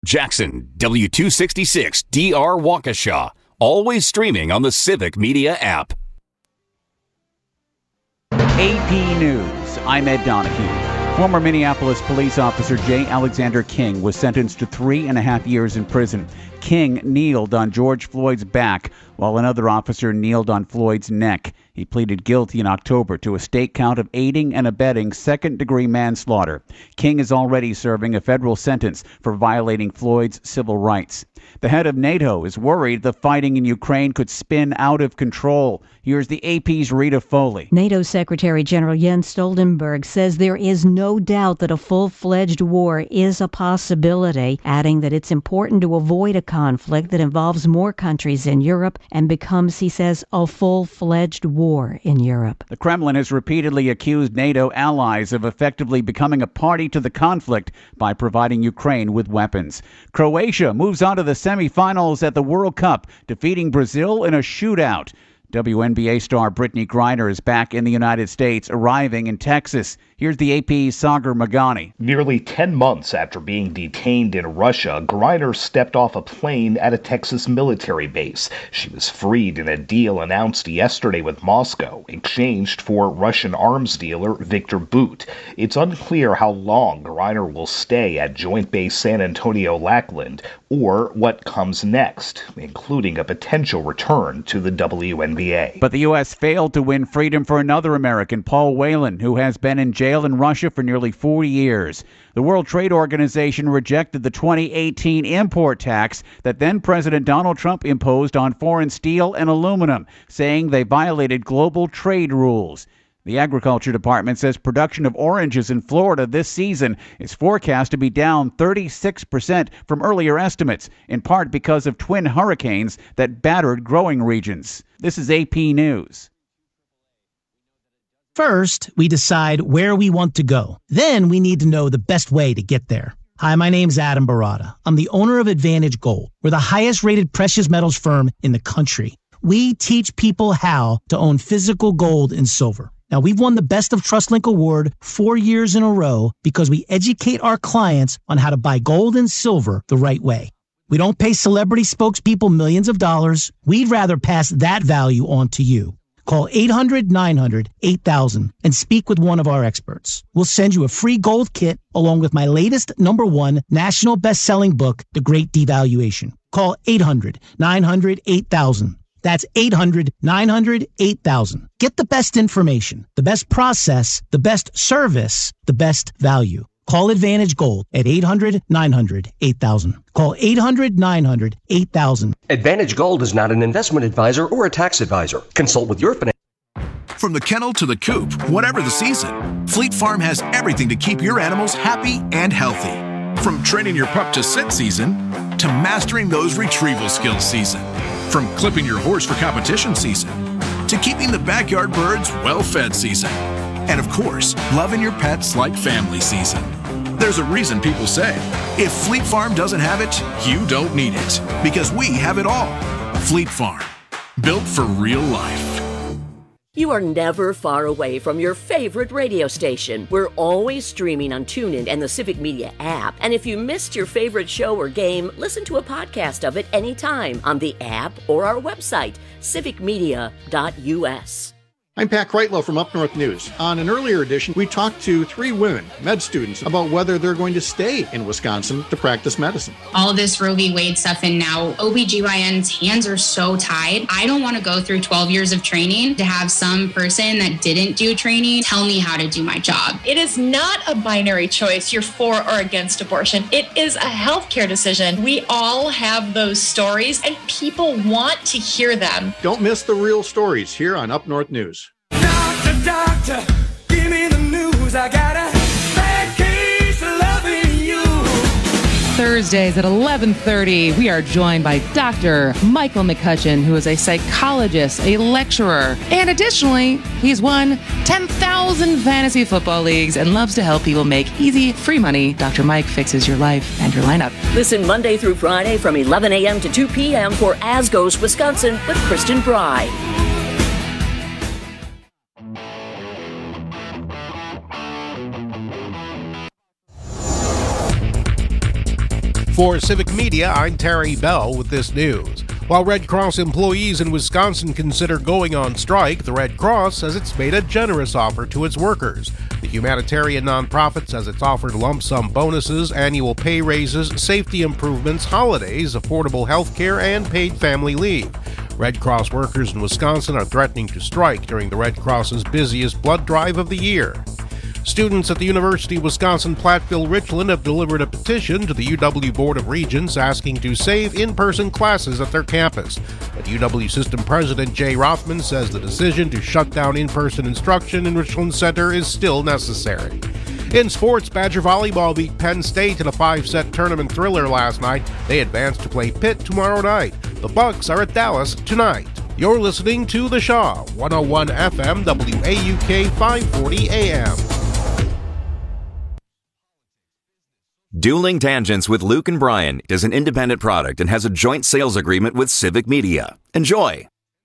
Jackson, W266 DR Waukesha. Always streaming on the Civic Media app. AP News. I'm Ed Donahue. Former Minneapolis police officer J. Alexander King was sentenced to 3.5 years in prison. King kneeled on George Floyd's back while another officer kneeled on Floyd's neck. He pleaded guilty in October to a state count of aiding and abetting second-degree manslaughter. King is already serving a federal sentence for violating Floyd's civil rights. The head of NATO is worried the fighting in Ukraine could spin out of control. Here's the AP's Rita Foley. NATO Secretary General Jens Stoltenberg says there is no doubt that a full-fledged war is a possibility, adding that it's important to avoid a conflict that involves more countries in Europe and becomes, he says, a full-fledged war in Europe. The Kremlin has repeatedly accused NATO allies of effectively becoming a party to the conflict by providing Ukraine with weapons. Croatia moves on to the semifinals at the World Cup, defeating Brazil in a shootout. WNBA star Brittany Griner is back in the United States, arriving in Texas. Here's the AP's Sagar Magani. Nearly 10 months after being detained in Russia, Griner stepped off a plane at a Texas military base. She was freed in a deal announced yesterday with Moscow, exchanged for Russian arms dealer Viktor Bout. It's unclear how long Griner will stay at Joint Base San Antonio-Lackland or what comes next, including a potential return to the WNBA. But the U.S. failed to win freedom for another American, Paul Whelan, who has been in jail in Russia for nearly 40 years. The World Trade Organization rejected the 2018 import tax that then-President Donald Trump imposed on foreign steel and aluminum, saying they violated global trade rules. The Agriculture Department says production of oranges in Florida this season is forecast to be down 36% from earlier estimates, in part because of twin hurricanes that battered growing regions. This is AP News. First, we decide where we want to go. Then we need to know the best way to get there. Hi, my name's Adam Barada. I'm the owner of Advantage Gold. We're the highest-rated precious metals firm in the country. We teach people how to own physical gold and silver. Now, we've won the Best of TrustLink Award 4 years in a row because we educate our clients on how to buy gold and silver the right way. We don't pay celebrity spokespeople millions of dollars. We'd rather pass that value on to you. Call 800-900-8000 and speak with one of our experts. We'll send you a free gold kit along with my latest #1 national best-selling book, The Great Devaluation. Call 800-900-8000. That's 800-900-8000. Get the best information, the best process, the best service, the best value. Call Advantage Gold at 800-900-8000. Call 800-900-8000. Advantage Gold is not an investment advisor or a tax advisor. Consult with your financial. From the kennel to the coop, whatever the season, Fleet Farm has everything to keep your animals happy and healthy. From training your pup to sit season to mastering those retrieval skills season. From clipping your horse for competition season to keeping the backyard birds well-fed season. And of course, loving your pets like family season. There's a reason people say, if Fleet Farm doesn't have it, you don't need it. Because we have it all. Fleet Farm. Built for real life. You are never far away from your favorite radio station. We're always streaming on TuneIn and the Civic Media app. And if you missed your favorite show or game, listen to a podcast of it anytime on the app or our website, civicmedia.us. I'm Pat Kreitlow from Up North News. On an earlier edition, we talked to 3 women, med students, about whether they're going to stay in Wisconsin to practice medicine. All this Roe v. Wade stuff, and now OBGYN's hands are so tied. I don't want to go through 12 years of training to have some person that didn't do training tell me how to do my job. It is not a binary choice, you're for or against abortion. It is a healthcare decision. We all have those stories, and people want to hear them. Don't miss the real stories here on Up North News. Doctor, give me the news. I got a bad case of loving you. Thursdays at 11:30, we are joined by Dr. Michael McCutcheon, who is a psychologist, a lecturer, and additionally, he's won 10,000 fantasy football leagues and loves to help people make easy, free money. Dr. Mike fixes your life and your lineup. Listen Monday through Friday from 11 a.m. to 2 p.m. for As Goes Wisconsin with Kristen Bry. For Civic Media, I'm Terry Bell with this news. While Red Cross employees in Wisconsin consider going on strike, the Red Cross says it's made a generous offer to its workers. The humanitarian nonprofit says it's offered lump sum bonuses, annual pay raises, safety improvements, holidays, affordable health care, and paid family leave. Red Cross workers in Wisconsin are threatening to strike during the Red Cross's busiest blood drive of the year. Students at the University of Wisconsin-Platteville-Richland have delivered a petition to the UW Board of Regents asking to save in-person classes at their campus. But UW System President Jay Rothman says the decision to shut down in-person instruction in Richland Center is still necessary. In sports, Badger Volleyball beat Penn State in a 5-set tournament thriller last night. They advance to play Pitt tomorrow night. The Bucks are at Dallas tonight. You're listening to The Shaw, 101 FM, WAUK 540 AM. Dueling Tangents with Luke and Brian is an independent product and has a joint sales agreement with Civic Media. Enjoy!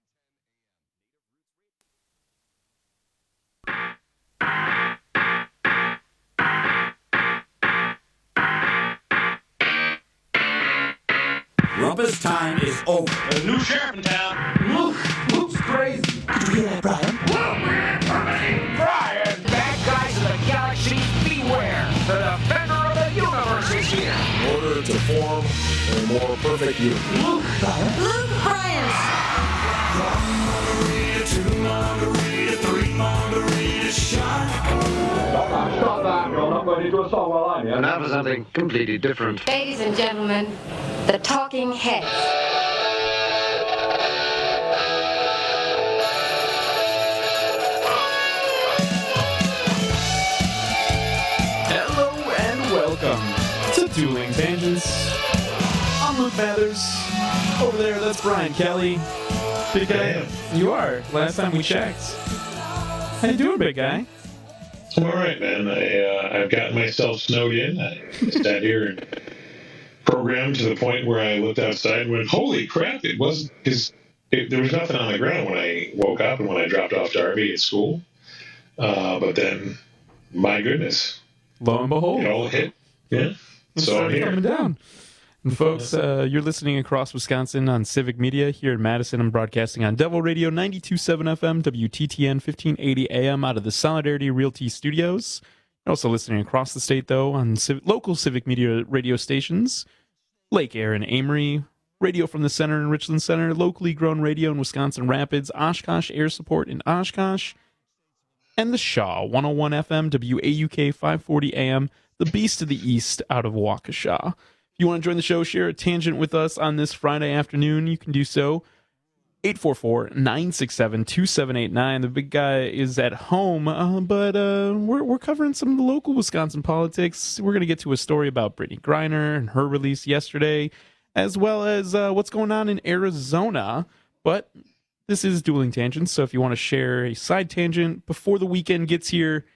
Rumpus time is over. There's a new sheriff in town. Luke's crazy. Did you hear that, Brian? Brian! Bad guys of the galaxy, beware! The defender of the universe is here! In order to form a more perfect unit. Luke Brian. Luke Bryant! 1 margarita, 2 margarita, 3 margarita shot. Stop that! You're not going into a song while I'm here. And now for something completely different. Ladies and gentlemen, the Talking Heads. Hello and welcome to Dueling Tangents. I'm Luke Mathers. Over there, that's Brian Kelly. Big guy, you are. Last time we checked. How you doing, big guy? I'm all right, man. I've gotten myself snowed in. I sat here and programmed to the point where I looked outside and went, holy crap, it wasn't, because there was nothing on the ground when I woke up and when I dropped off Darby at school. But then, my goodness. Lo and behold. It all hit. Yeah. So I'm here. Coming down. And folks, you're listening across Wisconsin on Civic Media. Here in Madison, I'm broadcasting on Devil Radio 92.7 FM, WTTN 1580 AM out of the Solidarity Realty Studios. You're also listening across the state, though, on local Civic Media radio stations. Lake Air in Amory, Radio from the Center in Richland Center, locally grown radio in Wisconsin Rapids, Oshkosh Air Support in Oshkosh, and the Shaw, 101 FM, WAUK 540 AM, the Beast of the East out of Waukesha. If you want to join the show, share a tangent with us on this Friday afternoon, you can do so. 844-967-2789. The big guy is at home, but we're covering some of the local Wisconsin politics. We're going to get to a story about Brittany Griner and her release yesterday, as well as what's going on in Arizona. But this is Dueling Tangents, so if you want to share a side tangent before the weekend gets here,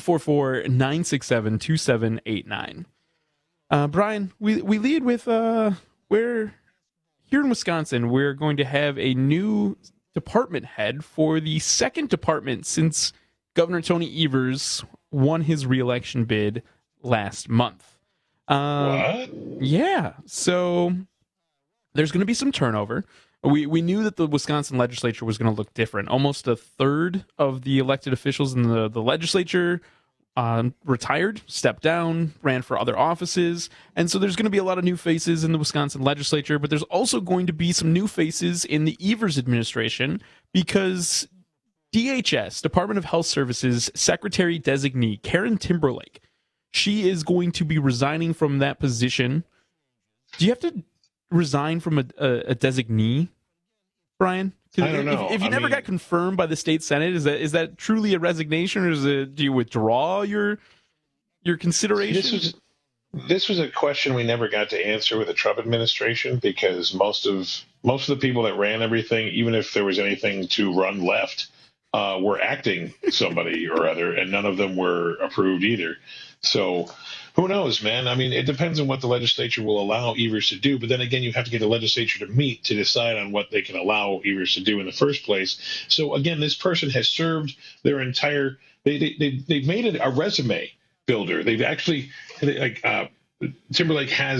844-967-2789. Brian, we lead with where here in Wisconsin we're going to have a new department head for the second department since Governor Tony Evers won his re-election bid last month. What? Yeah, so there's going to be some turnover. We knew that the Wisconsin legislature was going to look different. Almost a third of the elected officials in the legislature retired, stepped down, ran for other offices. And so there's going to be a lot of new faces in the Wisconsin legislature, but there's also going to be some new faces in the Evers administration because DHS, Department of Health Services, Secretary Designee Karen Timberlake, she is going to be resigning from that position. Do you have to resign from a designee, Brian? I don't know. If you never got confirmed by the state senate, is that truly a resignation, or do you withdraw your consideration? This was a question we never got to answer with the Trump administration because most of the people that ran everything, even if there was anything to run left, were acting somebody or other, and none of them were approved either. So who knows, man? I mean, it depends on what the legislature will allow Evers to do. But then again, you have to get the legislature to meet to decide on what they can allow Evers to do in the first place. So again, this person has served their entire. They've made it a resume builder. They've actually Timberlake has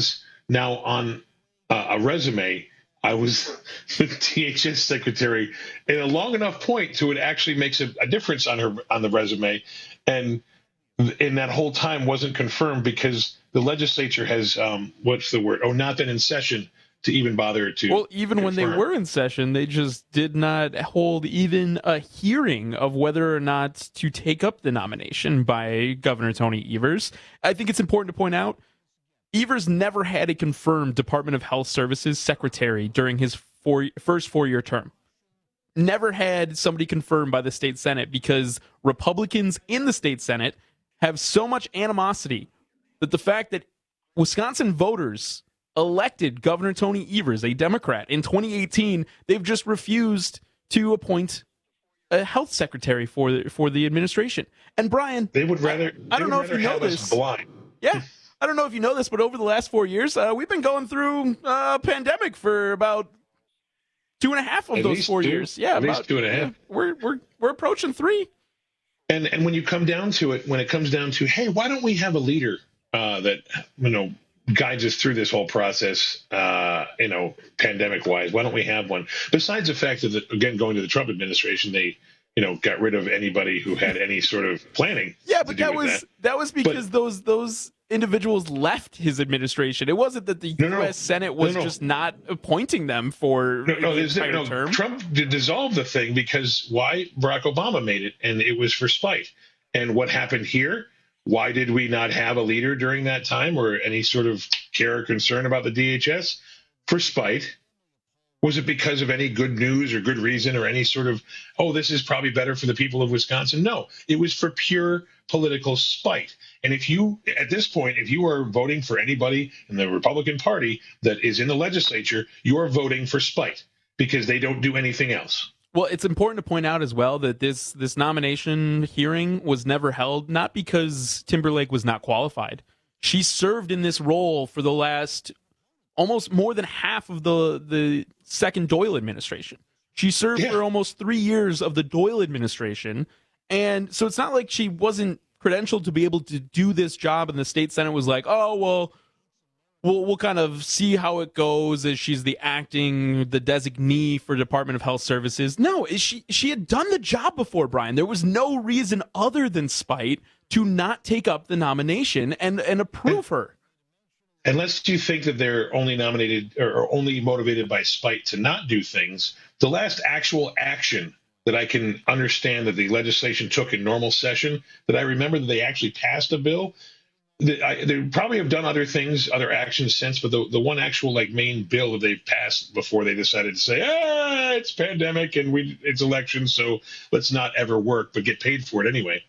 Now, on a resume, I was the DHS secretary in a long enough point to it actually makes a difference on the resume, and in that whole time wasn't confirmed because the legislature has not been in session to even bother to. Well, even when they were in session, they just did not hold even a hearing of whether or not to take up the nomination by Governor Tony Evers. I think it's important to point out, Evers never had a confirmed Department of Health Services secretary during his first four-year term. Never had somebody confirmed by the state Senate because Republicans in the state Senate have so much animosity that the fact that Wisconsin voters elected Governor Tony Evers, a Democrat, in 2018, they've just refused to appoint a health secretary for the administration. And Brian, they would rather. I don't know if you know this. Blind. Yeah, I don't know if you know this, but over the last 4 years, we've been going through a pandemic for about 2.5 of those 4 years. Yeah, at least 2.5. We're approaching 3. And when you come down to it, when it comes down to, hey, why don't we have a leader that guides us through this whole process, pandemic wise? Why don't we have one? Besides the fact that, again, going to the Trump administration, they, got rid of anybody who had any sort of planning. Yeah, but that was because those individuals left his administration. It wasn't that the U.S. Senate was just not appointing them for the entire term. Trump dissolved the thing because why? Barack Obama made it, and it was for spite. And what happened here? Why did we not have a leader during that time or any sort of care or concern about the DHS? For spite. Was it because of any good news or good reason or any sort of, this is probably better for the people of Wisconsin? No, it was for pure political spite. And if you, at this point, if you are voting for anybody in the Republican Party that is in the legislature, you are voting for spite because they don't do anything else. Well, it's important to point out as well that this nomination hearing was never held, not because Timberlake was not qualified. She served in this role for the last almost more than half of the second Doyle administration. She served for almost 3 years of the Doyle administration. And so it's not like she wasn't credentialed to be able to do this job. And the state Senate was like, we'll kind of see how it goes as she's the designee for Department of Health Services. No, she had done the job before, Brian. There was no reason other than spite to not take up the nomination and approve her. Unless you think that they're only nominated or only motivated by spite to not do things, the last actual action that I can understand that the legislation took in normal session, that I remember that they actually passed a bill. They probably have done other things, other actions since, but the one actual main bill that they passed before they decided to say, it's pandemic and it's elections, so let's not ever work but get paid for it anyway.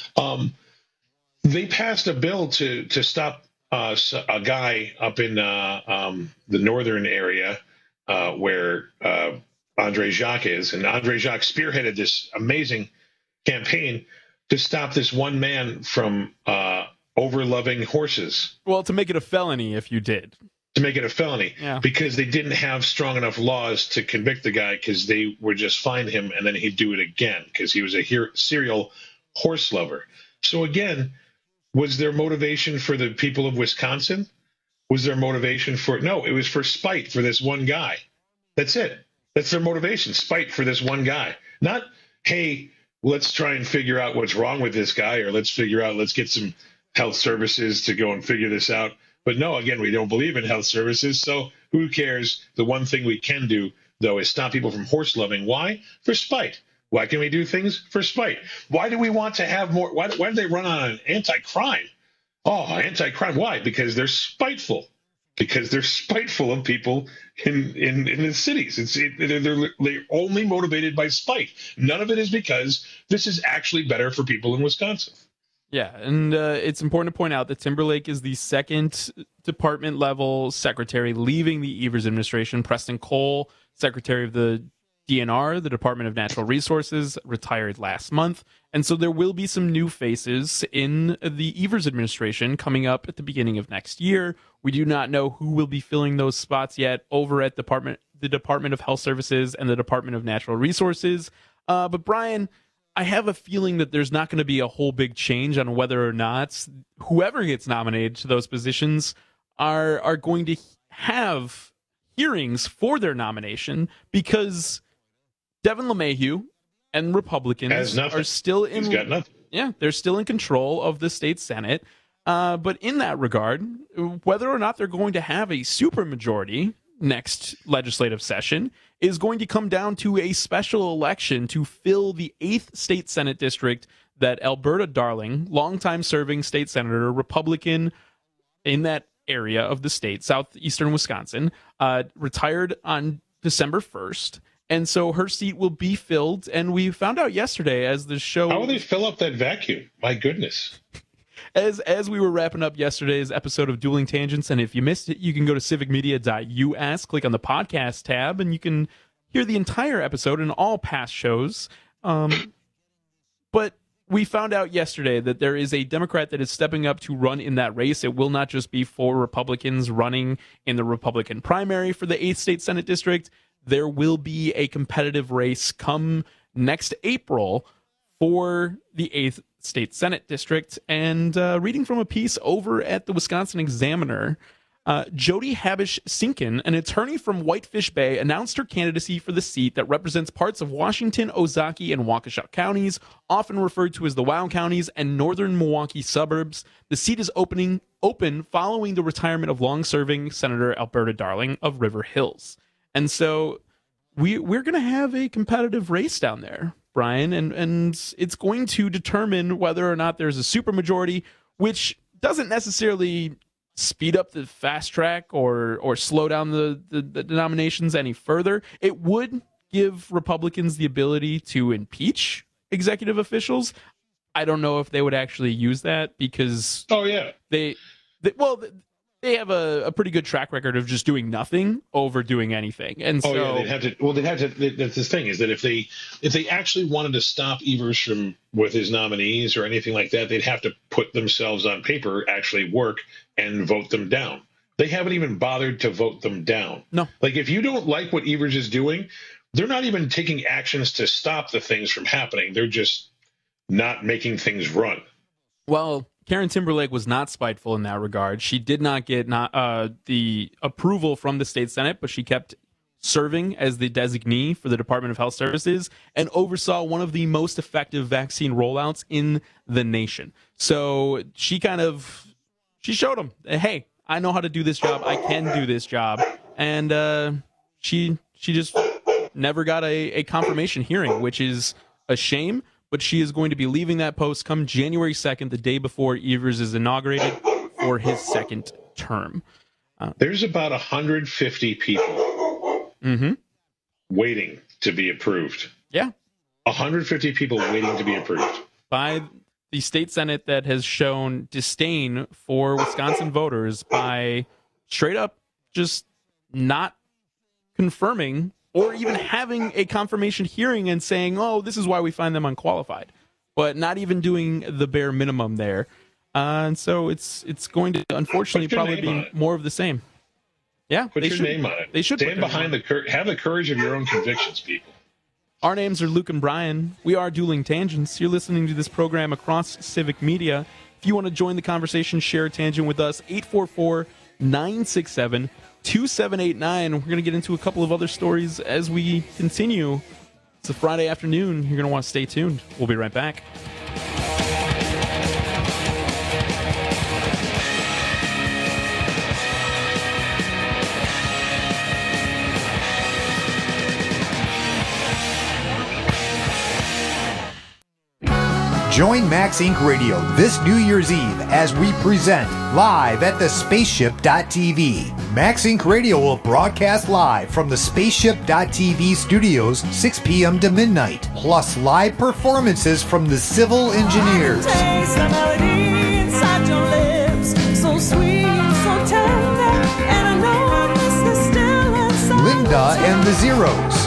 They passed a bill to stop a guy up in the northern area where Andre Jacques is. And Andre Jacques spearheaded this amazing campaign to stop this one man from overloving horses. Well, to make it a felony if you did. To make it a felony. Yeah. Because they didn't have strong enough laws to convict the guy because they would just find him and then he'd do it again because he was a serial horse lover. So again, was there motivation for the people of Wisconsin? Was there motivation for it? No, it was for spite for this one guy. That's it. That's their motivation, spite for this one guy. Not, hey, let's try and figure out what's wrong with this guy or let's get some health services to go and figure this out. But no, again, we don't believe in health services, so who cares? The one thing we can do, though, is stop people from horse loving. Why? For spite. Why can we do things? For spite. Why do we want to have more? Why do they run on an anti-crime? Anti-crime. Why? Because they're spiteful. Because they're spiteful of people in the cities. They're only motivated by spite. None of it is because this is actually better for people in Wisconsin. Yeah, and it's important to point out that Timberlake is the second department-level secretary leaving the Evers administration. Preston Cole, secretary of the DNR, the Department of Natural Resources, retired last month. And so there will be some new faces in the Evers administration coming up at the beginning of next year. We do not know who will be filling those spots yet over at the Department of Health Services and the Department of Natural Resources. But Brian, I have a feeling that there's not going to be a whole big change on whether or not whoever gets nominated to those positions are going to have hearings for their nomination because Devin LeMahieu and Republicans are still in. He's got nothing. Yeah, they're still in control of the state Senate. But in that regard, whether or not they're going to have a supermajority next legislative session is going to come down to a special election to fill the 8th state Senate district that Alberta Darling, longtime serving state senator, Republican in that area of the state, southeastern Wisconsin, retired on December 1st. And so her seat will be filled. And we found out yesterday as the show... How will they fill up that vacuum? My goodness. As we were wrapping up yesterday's episode of Dueling Tangents, and if you missed it, you can go to civicmedia.us, click on the podcast tab, and you can hear the entire episode and all past shows. But we found out yesterday that there is a Democrat that is stepping up to run in that race. It will not just be 4 Republicans running in the Republican primary for the 8th state Senate district. There will be a competitive race come next April for the 8th state Senate district. And reading from a piece over at the Wisconsin Examiner, Jody Habish-Sinkin, an attorney from Whitefish Bay, announced her candidacy for the seat that represents parts of Washington, Ozaukee, and Waukesha counties, often referred to as the WOW counties and northern Milwaukee suburbs. The seat is open following the retirement of long-serving Senator Alberta Darling of River Hills. And so we're going to have a competitive race down there, Brian, and it's going to determine whether or not there's a supermajority, which doesn't necessarily speed up the fast track or slow down the nominations any further. It would give Republicans the ability to impeach executive officials. I don't know if they would actually use that because they have a pretty good track record of just doing nothing over doing anything. And so they'd have to. That's the thing is that if they actually wanted to stop Evers from with his nominees or anything like that, they'd have to put themselves on paper, actually work and vote them down. They haven't even bothered to vote them down. No, like if you don't like what Evers is doing, they're not even taking actions to stop the things from happening. They're just not making things run. Well, Karen Timberlake was not spiteful in that regard. She did not get the approval from the state Senate, but she kept serving as the designee for the Department of Health Services and oversaw one of the most effective vaccine rollouts in the nation. So she showed them, hey, I know how to do this job. I can do this job. And she just never got a confirmation hearing, which is a shame. But she is going to be leaving that post come January 2nd, the day before Evers is inaugurated for his second term. There's about 150 people waiting to be approved. Yeah. 150 people waiting to be approved. By the state Senate that has shown disdain for Wisconsin voters by straight up just not confirming or even having a confirmation hearing and saying, oh, this is why we find them unqualified, but not even doing the bare minimum there. And so it's going to, unfortunately, probably be more of the same. Yeah. Put your name on it. They should stand behind have the courage of your own convictions, people. Our names are Luke and Brian. We are Dueling Tangents. You're listening to this program across Civic Media. If you want to join the conversation, share a tangent with us, 844-967-2789. We're going to get into a couple of other stories as we continue. It's a Friday afternoon. You're going to want to stay tuned. We'll be right back. Join Max Inc. Radio this New Year's Eve as we present live at the Spaceship.tv. Max Inc. Radio will broadcast live from the Spaceship.tv studios 6 p.m. to midnight, plus live performances from the Civil Engineers. Linda and the Zeros.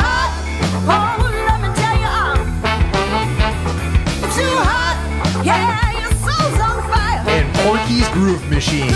And Porky's Groove Machine.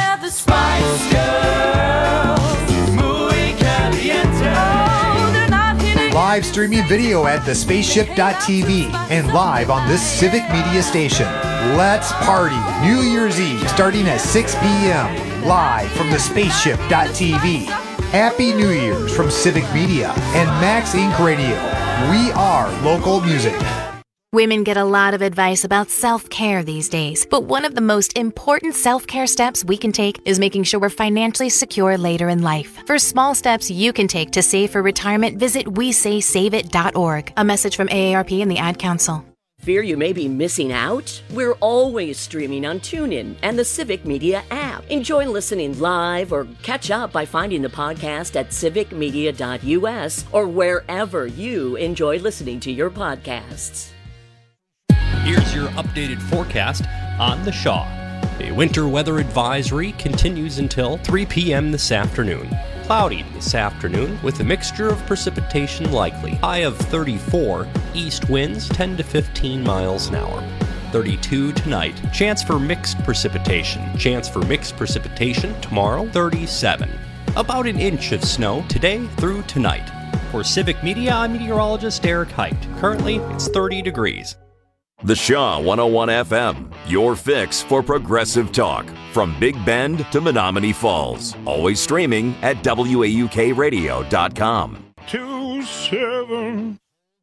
Live streaming video at thespaceship.tv and live on this Civic Media station. Let's party New Year's Eve starting at 6 p.m. live from the spaceship.tv. Happy New Year's from Civic Media and Max Inc. Radio. We are local music. Women get a lot of advice about self-care these days, but one of the most important self-care steps we can take is making sure we're financially secure later in life. For small steps you can take to save for retirement, visit WeSaySaveIt.org. A message from AARP and the Ad Council. Fear you may be missing out? We're always streaming on TuneIn and the Civic Media app. Enjoy listening live or catch up by finding the podcast at civicmedia.us or wherever you enjoy listening to your podcasts. Here's your updated forecast on the Shaw. A winter weather advisory continues until 3 p.m. this afternoon. Cloudy this afternoon with a mixture of precipitation likely. High of 34, east winds 10 to 15 miles an hour. 32 tonight. Chance for mixed precipitation. Chance for mixed precipitation tomorrow, 37. About an inch of snow today through tonight. For Civic Media, I'm meteorologist Eric Height. Currently, it's 30 degrees. The Shaw 101 FM, your fix for progressive talk. From Big Bend to Menominee Falls. Always streaming at WAUKradio.com. 27.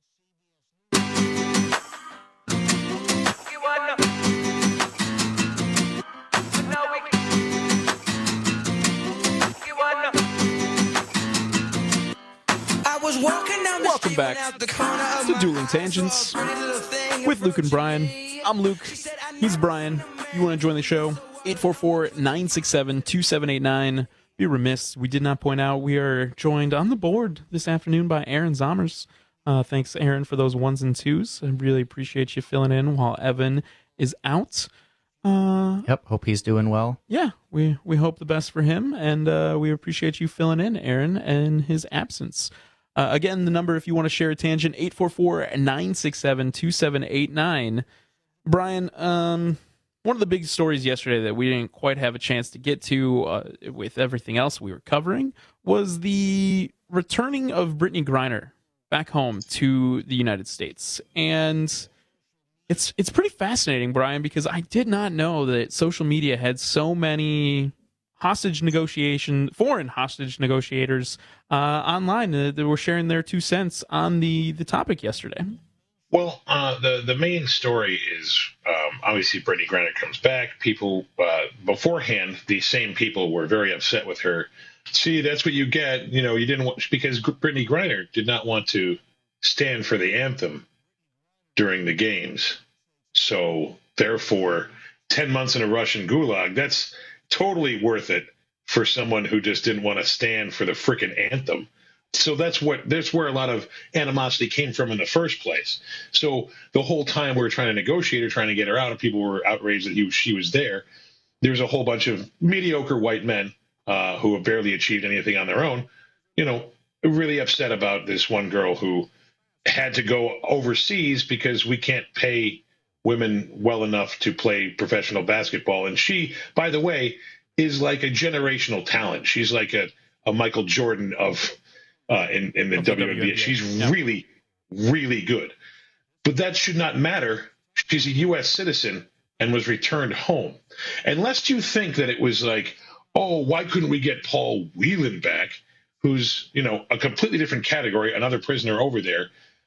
Welcome back to Dueling Tangents with Luke and Brian. I'm Luke. He's Brian. You want to join the show? 844-967-2789. Be remiss, we did not point out we are joined on the board this afternoon by Aaron Zomers. Thanks, Aaron, for those ones and twos. I really appreciate you filling in while Evan is out. Yep, hope he's doing well. Yeah, we hope the best for him, and we appreciate you filling in, Aaron, in his absence. Again, the number, if you want to share a tangent, 844-967-2789. Brian, one of the big stories yesterday that we didn't quite have a chance to get to with everything else we were covering was the returning of Brittany Griner back home to the United States. And it's pretty fascinating, Brian, because I did not know that social media had so many foreign hostage negotiators online that were sharing their 2 cents on the topic yesterday. Well, the main story is obviously Brittany Griner comes back. People beforehand, these same people were very upset with her. See, that's what you get. You know, you didn't want, because Brittany Griner did not want to stand for the anthem during the games. So therefore, 10 months in a Russian gulag, that's totally worth it for someone who just didn't want to stand for the frickin' anthem. So that's where a lot of animosity came from in the first place. So the whole time we were trying to negotiate her, trying to get her out, and people were outraged that she was there. There's a whole bunch of mediocre white men who have barely achieved anything on their own, you know, really upset about this one girl who had to go overseas because we can't pay women well enough to play professional basketball. And she, by the way, is like a generational talent. She's like a Michael Jordan of in the WNBA. She's really, really good. But that should not matter. She's a U.S. citizen and was returned home. Unless you think that it was like, oh, why couldn't we get Paul Whelan back, who's, you know, a completely different category, another prisoner over there.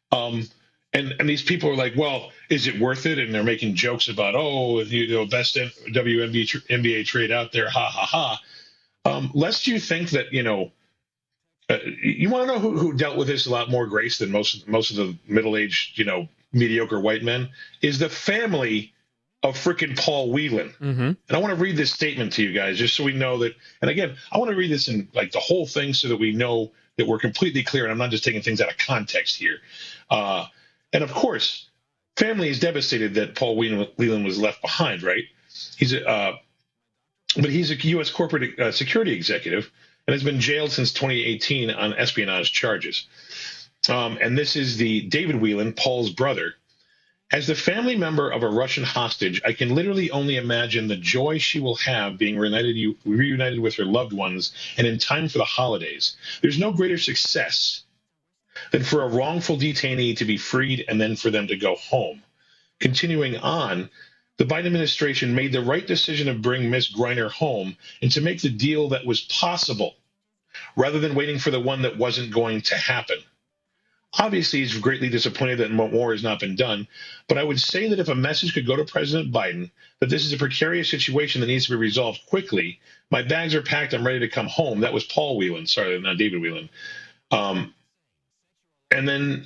And these people are like, well, is it worth it? And they're making jokes about, oh, you know, best WNBA trade out there, ha, ha, ha. Lest you think that, you know, you want to know who dealt with this a lot more grace than most of the middle-aged, you know, mediocre white men, is the family of frickin' Paul Whelan. Mm-hmm. And I want to read this statement to you guys just so we know that. And again, I want to read this in like the whole thing so that we know that we're completely clear and I'm not just taking things out of context here. And of course, family is devastated that Paul Whelan was left behind, right? But he's a U.S. corporate security executive and has been jailed since 2018 on espionage charges. And this is the David Whelan, Paul's brother. As the family member of a Russian hostage, I can literally only imagine the joy she will have being reunited with her loved ones and in time for the holidays. There's no greater success than for a wrongful detainee to be freed and then for them to go home. Continuing on, the Biden administration made the right decision to bring Ms. Griner home and to make the deal that was possible, rather than waiting for the one that wasn't going to happen. Obviously, he's greatly disappointed that more has not been done, but I would say that if a message could go to President Biden that this is a precarious situation that needs to be resolved quickly, my bags are packed, I'm ready to come home. That was Paul Whelan, sorry, not David Whelan. And then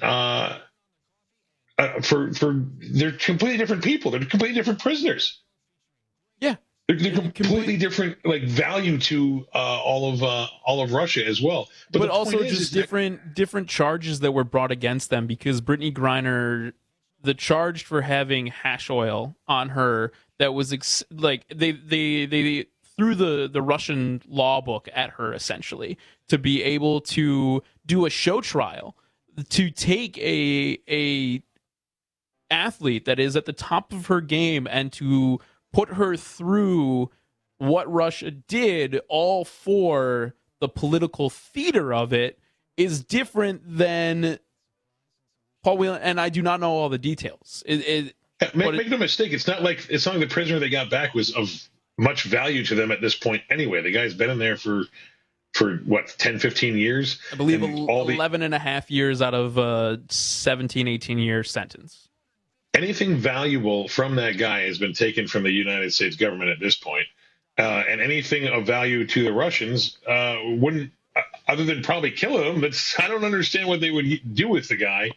they're completely different people. They're completely different prisoners. Yeah. They're completely different, like, value to all of Russia as well. But also just different charges that were brought against them, because Brittany Griner, the charge for having hash oil on her that was they threw the Russian law book at her, essentially, to be able to do a show trial, to take a athlete that is at the top of her game and to put her through what Russia did, all for the political theater of it, is different than Paul Whelan. And I do not know all the details. Make no mistake, it's not like the prisoner they got back was of much value to them at this point anyway. The guy's been in there for what, 10, 15 years? I believe 11 and a half years out of a 17, 18-year sentence. Anything valuable from that guy has been taken from the United States government at this point. And anything of value to the Russians wouldn't, other than probably killing him, I don't understand what they would do with the guy.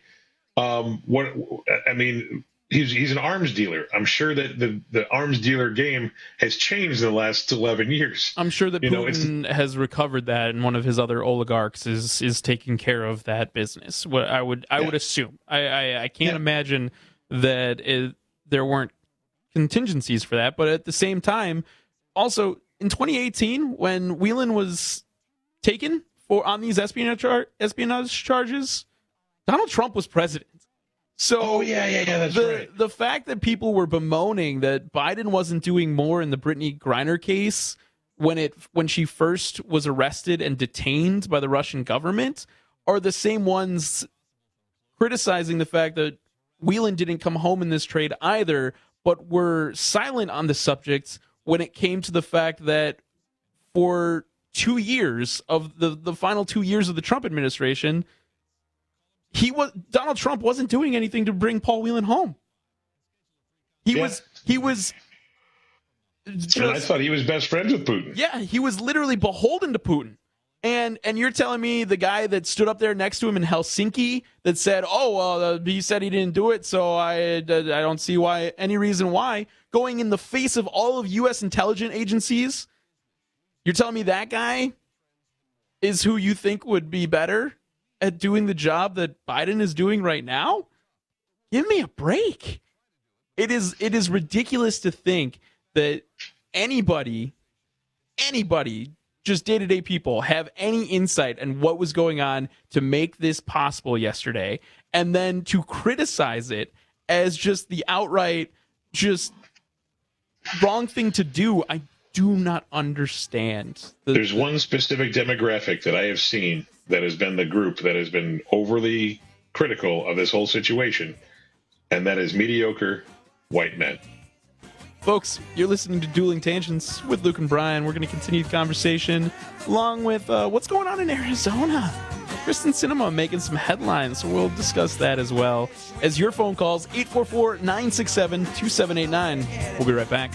He's an arms dealer. I'm sure that the arms dealer game has changed in the last 11 years. I'm sure that Putin has recovered that, and one of his other oligarchs is taking care of that business. What I would assume. I can't imagine that there weren't contingencies for that. But at the same time, also in 2018, when Whelan was taken on these espionage charges, Donald Trump was president. So that's right. The fact that people were bemoaning that Biden wasn't doing more in the Brittany Griner case when she first was arrested and detained by the Russian government are the same ones criticizing the fact that Whelan didn't come home in this trade either, but were silent on the subject when it came to the fact that for 2 years of the final 2 years of the Trump administration, Donald Trump wasn't doing anything to bring Paul Whelan home. He was just, and I thought he was best friends with Putin. Yeah, he was literally beholden to Putin. And you're telling me the guy that stood up there next to him in Helsinki that said, he said he didn't do it, so I don't see any reason why, going in the face of all of U.S. intelligence agencies, you're telling me that guy is who you think would be better at doing the job that Biden is doing right now? Give me a break. It is ridiculous to think that anybody, just day-to-day people, have any insight on what was going on to make this possible yesterday, and then to criticize it as just the outright, just wrong thing to do. I do not understand. There's one specific demographic that I have seen that has been the group that has been overly critical of this whole situation, and that is mediocre white men. Folks, you're listening to Dueling Tangents with Luke and Brian. We're going to continue the conversation along with what's going on in Arizona. Kristen Sinema making some headlines, so we'll discuss that as well as your phone calls, 844-967-2789. We'll be right back.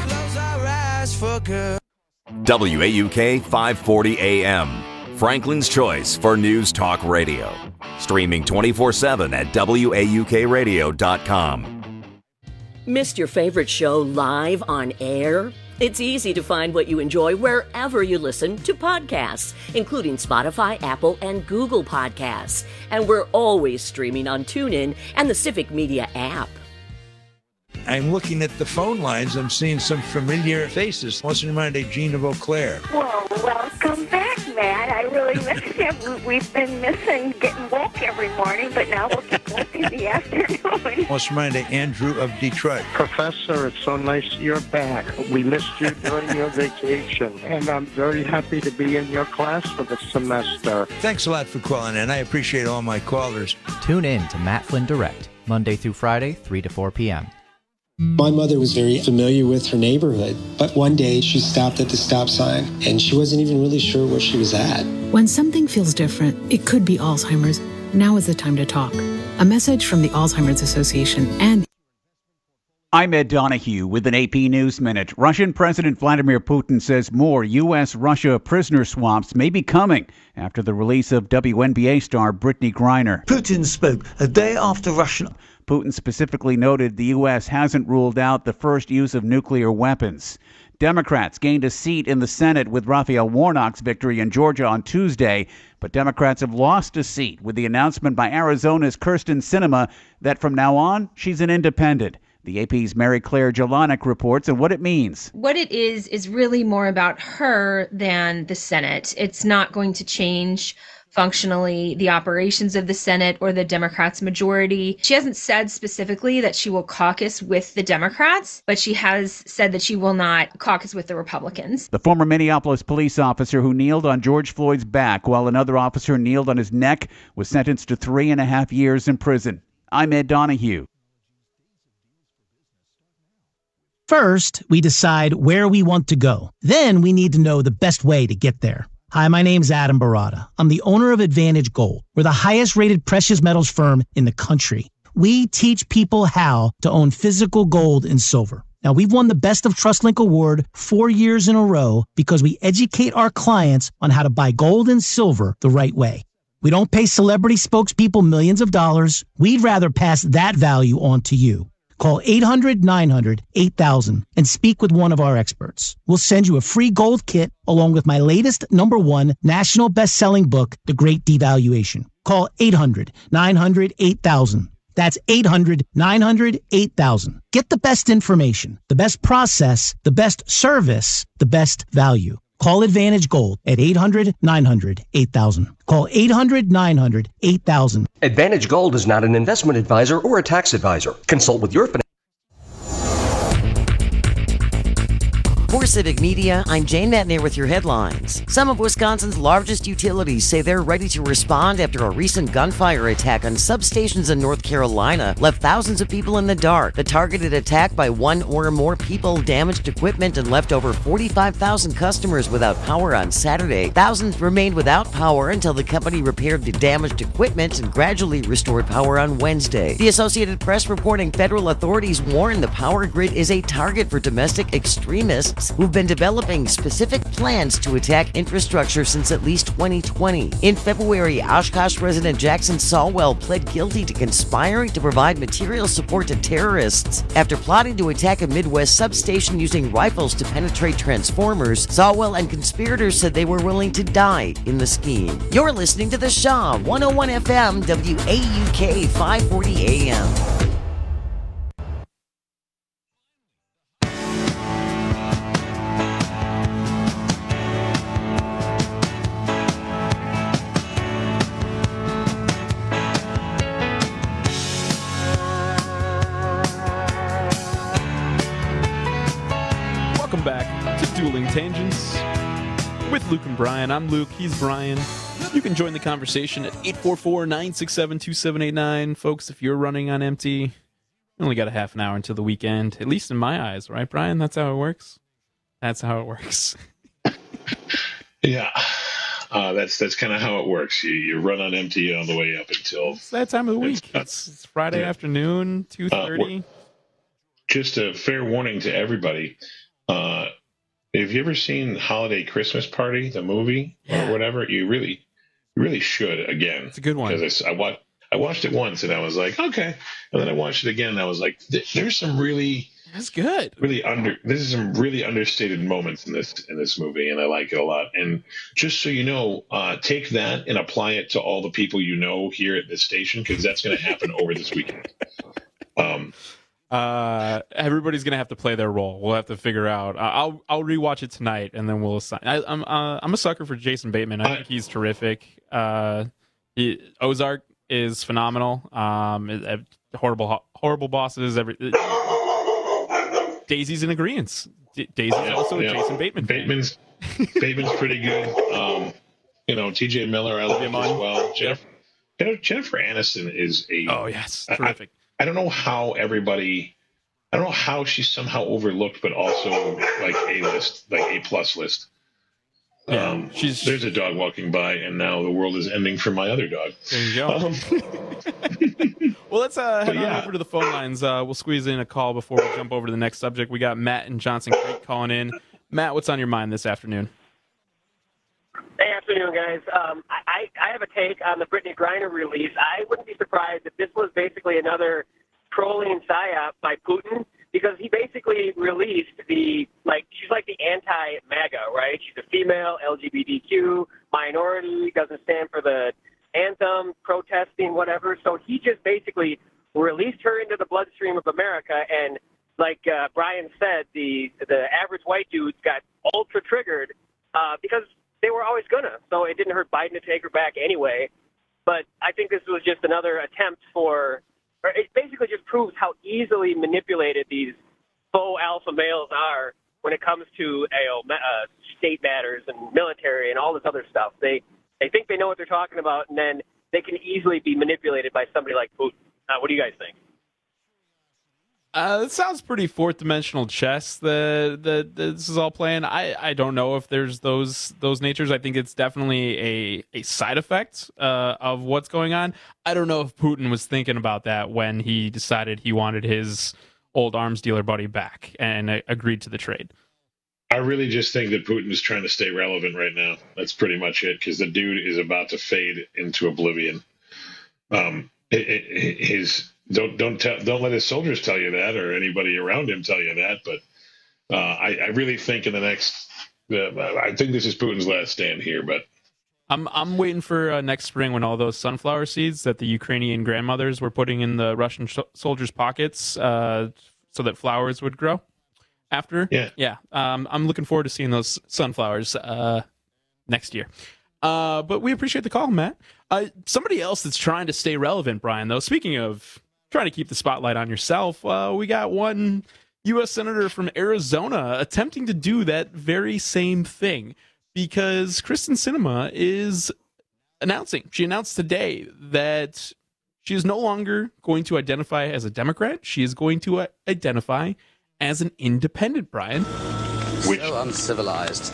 WAUK 540 AM, Franklin's choice for news talk radio. Streaming 24/7 at WAUKradio.com. Missed your favorite show live on air? It's easy to find what you enjoy wherever you listen to podcasts, including Spotify, Apple, and Google Podcasts. And we're always streaming on TuneIn and the Civic Media app. I'm looking at the phone lines. I'm seeing some familiar faces. What's in mind, Jean of Eau Claire? Well, welcome back, Matt. I really miss you. We've been missing getting woke every morning, but now we'll get woke in the afternoon. What's in mind, Andrew of Detroit? Professor, it's so nice you're back. We missed you during your vacation, and I'm very happy to be in your class for the semester. Thanks a lot for calling in. I appreciate all my callers. Tune in to Matt Flynn Direct, Monday through Friday, 3 to 4 p.m. My mother was very familiar with her neighborhood, but one day she stopped at the stop sign and she wasn't even really sure where she was at. When something feels different, it could be Alzheimer's. Now is the time to talk. A message from the Alzheimer's Association and... I'm Ed Donahue with an AP News Minute. Russian President Vladimir Putin says more U.S.-Russia prisoner swaps may be coming after the release of WNBA star Brittany Griner. Putin spoke a day after Russia. Putin specifically noted the U.S. hasn't ruled out the first use of nuclear weapons. Democrats gained a seat in the Senate with Raphael Warnock's victory in Georgia on Tuesday, but Democrats have lost a seat with the announcement by Arizona's Kyrsten Sinema that from now on, she's an independent. The AP's Mary Claire Jelinek reports on what it means. What it is really more about her than the Senate. It's not going to change functionally the operations of the Senate or the Democrats' majority. She hasn't said specifically that she will caucus with the Democrats, but she has said that she will not caucus with the Republicans. The former Minneapolis police officer who kneeled on George Floyd's back while another officer kneeled on his neck was sentenced to 3.5 years in prison. I'm Ed Donahue. First, we decide where we want to go. Then we need to know the best way to get there. Hi, my name's Adam Barada. I'm the owner of Advantage Gold. We're the highest rated precious metals firm in the country. We teach people how to own physical gold and silver. Now, we've won the Best of TrustLink Award 4 years in a row because we educate our clients on how to buy gold and silver the right way. We don't pay celebrity spokespeople millions of dollars. We'd rather pass that value on to you. Call 800-900-8000 and speak with one of our experts. We'll send you a free gold kit along with my latest #1 national best-selling book, The Great Devaluation. Call 800-900-8000. That's 800-900-8000. Get the best information, the best process, the best service, the best value. Call Advantage Gold at 800-900-8000. Call 800-900-8000. Advantage Gold is not an investment advisor or a tax advisor. Consult with your financial. For Civic Media, I'm Jane Matnier with your headlines. Some of Wisconsin's largest utilities say they're ready to respond after a recent gunfire attack on substations in North Carolina left thousands of people in the dark. The targeted attack by one or more people damaged equipment and left over 45,000 customers without power on Saturday. Thousands remained without power until the company repaired the damaged equipment and gradually restored power on Wednesday. The Associated Press reporting federal authorities warn the power grid is a target for domestic extremists who've been developing specific plans to attack infrastructure since at least 2020. In February, Oshkosh resident Jackson Sawwell pled guilty to conspiring to provide material support to terrorists after plotting to attack a Midwest substation using rifles to penetrate transformers. Sawwell and conspirators said they were willing to die in the scheme. You're listening to The Shaw, 101 FM, WAUK, 540 AM. Dueling Tangents with Luke and Brian. I'm Luke, he's Brian. You can join the conversation at 844-967-2789. Folks, if you're running on empty, you only got a half an hour until the weekend, at least in my eyes, right, Brian? That's how it works? That's how it works. Yeah, that's kind of how it works. You run on empty on the way up until... It's that time of the week. It's Friday afternoon, 2:30. Just a fair warning to everybody. Have you ever seen Holiday Christmas Party, the movie or whatever? You really should again. It's a good one. Because I watched it once and I was like, okay, and then I watched it again and I was like, there's some really that's good. This is some really understated moments in this movie, and I like it a lot. And just so you know, take that and apply it to all the people you know here at this station, because that's going to happen over this weekend. Everybody's gonna have to play their role. We'll have to figure out. I'll rewatch it tonight, and then we'll assign. I'm a sucker for Jason Bateman. I think he's terrific. Ozark is phenomenal. Horrible bosses. Daisy's in agreement. Daisy's also a Jason Bateman fan. Bateman's pretty good. T.J. Miller, I love him as well. Jennifer Aniston is terrific. Oh yes, terrific. I don't know how everybody I don't know how she's somehow overlooked, but also like A-list, like A+ list. Yeah, there's a dog walking by, and now the world is ending for my other dog. There you go. Well, let's head on over to the phone lines. We'll squeeze in a call before we jump over to the next subject. We got Matt and Johnson Creek calling in. Matt, what's on your mind this afternoon? Hey, afternoon, guys. I have a take on the Brittany Griner release. I wouldn't be surprised if this was basically another trolling psyop by Putin, because he basically released she's like the anti-MAGA, right? She's a female, LGBTQ, minority, doesn't stand for the anthem, protesting, whatever. So he just basically released her into the bloodstream of America, and like Brian said, the average white dudes got ultra triggered because they were always gonna. So it didn't hurt Biden to take her back anyway. But I think this was just another attempt it basically just proves how easily manipulated these faux alpha males are when it comes to state matters and military and all this other stuff. They think they know what they're talking about, and then they can easily be manipulated by somebody like Putin. What do you guys think? It sounds pretty fourth dimensional chess that this is all playing. I don't know if there's those natures. I think it's definitely a side effect of what's going on. I don't know if Putin was thinking about that when he decided he wanted his old arms dealer buddy back and agreed to the trade. I really just think that Putin is trying to stay relevant right now. That's pretty much it, because the dude is about to fade into oblivion. Don't let his soldiers tell you that, or anybody around him tell you that. But I really think in the next, I think this is Putin's last stand here. But I'm waiting for next spring when all those sunflower seeds that the Ukrainian grandmothers were putting in the Russian soldiers' pockets, so that flowers would grow. After, yeah. I'm looking forward to seeing those sunflowers next year. But we appreciate the call, Matt. Somebody else that's trying to stay relevant, Brian, though, speaking of trying to keep the spotlight on yourself, we got one U.S. Senator from Arizona attempting to do that very same thing, because Kyrsten Sinema is announcing, she announced today that she is no longer going to identify as a Democrat. She is going to identify as an independent, Brian. So uncivilized.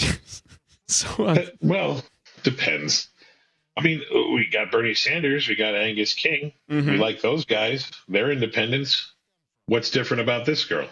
Well, depends. I mean, we got Bernie Sanders, we got Angus King. Mm-hmm. We like those guys. They're independents. What's different about this girl?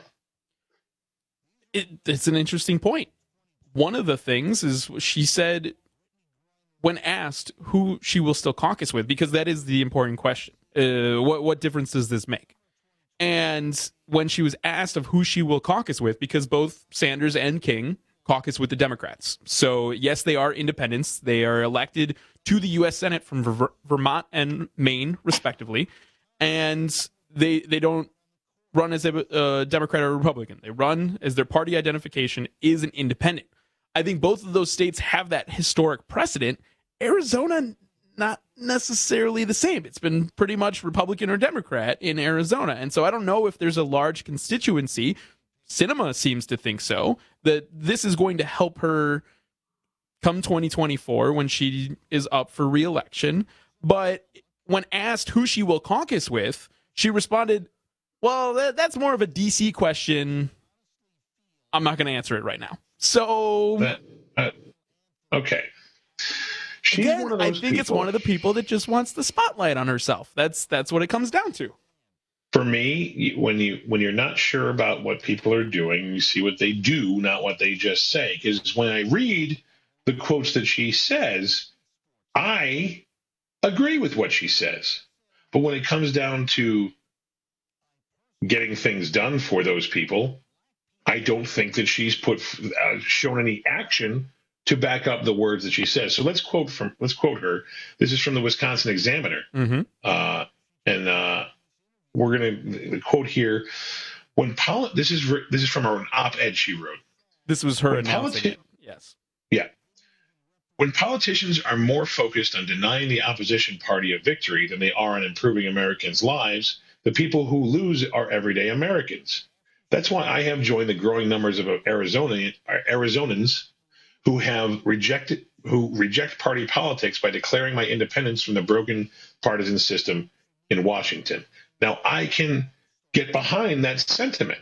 It's an interesting point. One of the things is she said, when asked who she will still caucus with, because that is the important question. What difference does this make? And when she was asked of who she will caucus with, because both Sanders and King caucus with the Democrats. So, yes, they are independents. They are elected to the U.S. Senate from Vermont and Maine, respectively. And they don't run as a Democrat or Republican. They run as their party identification is an independent. I think both of those states have that historic precedent. Arizona, not necessarily the same. It's been pretty much Republican or Democrat in Arizona. And so I don't know if there's a large constituency. Sinema seems to think so, that this is going to help her come 2024 when she is up for re-election. But when asked who she will caucus with, she responded, well, that's more of a DC question. I'm not going to answer it right now. So, okay. Again, I think it's one of the people that just wants the spotlight on herself. That's what it comes down to. For me, when you're not sure about what people are doing, you see what they do, not what they just say. Because when I read the quotes that she says, I agree with what she says. But when it comes down to getting things done for those people, I don't think that she's shown any action to back up the words that she says. So let's quote her. This is from the Wisconsin Examiner, and we're going to quote here. This is from an op-ed she wrote. This was her announcing it. Yes. Yeah. When politicians are more focused on denying the opposition party a victory than they are on improving Americans' lives, the people who lose are everyday Americans. That's why I have joined the growing numbers of Arizonans who reject party politics by declaring my independence from the broken partisan system in Washington. Now, I can get behind that sentiment.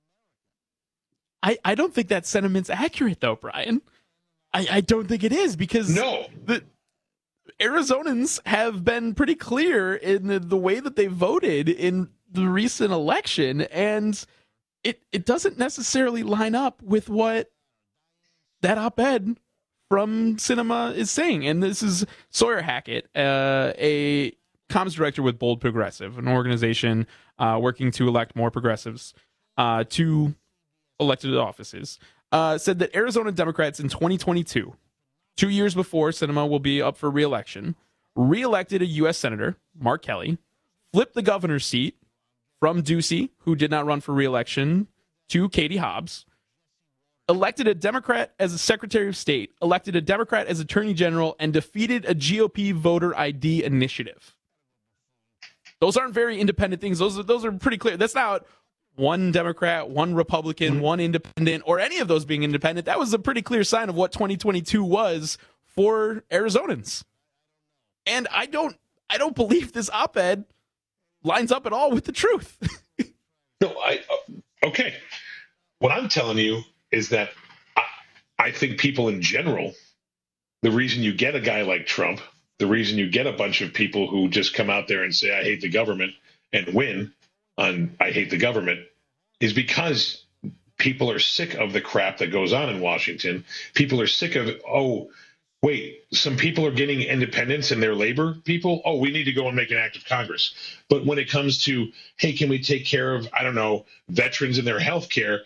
I don't think that sentiment's accurate, though, Brian. I don't think it is, because the Arizonans have been pretty clear in the way that they voted in the recent election, and it doesn't necessarily line up with what that op-ed from Sinema is saying. And this is Sawyer Hackett, a comms director with Bold Progressive, an organization working to elect more progressives to elected offices, said that Arizona Democrats in 2022, 2 years before Sinema will be up for re-election, re-elected a U.S. Senator, Mark Kelly, flipped the governor's seat from Ducey, who did not run for re-election, to Katie Hobbs, elected a Democrat as a Secretary of State, elected a Democrat as Attorney General, and defeated a GOP voter ID initiative. Those aren't very independent things. Those are pretty clear. That's not one Democrat, one Republican, one independent, or any of those being independent. That was a pretty clear sign of what 2022 was for Arizonans. And I don't believe this op-ed lines up at all with the truth. No, okay. What I'm telling you is that I think people in general, the reason you get a guy like Trump, the reason you get a bunch of people who just come out there and say, I hate the government, and win on I hate the government, is because people are sick of the crap that goes on in Washington. People are sick of, oh, wait, some people are getting independence and they're labor people. Oh, we need to go and make an act of Congress. But when it comes to, hey, can we take care of, I don't know, veterans and their health care?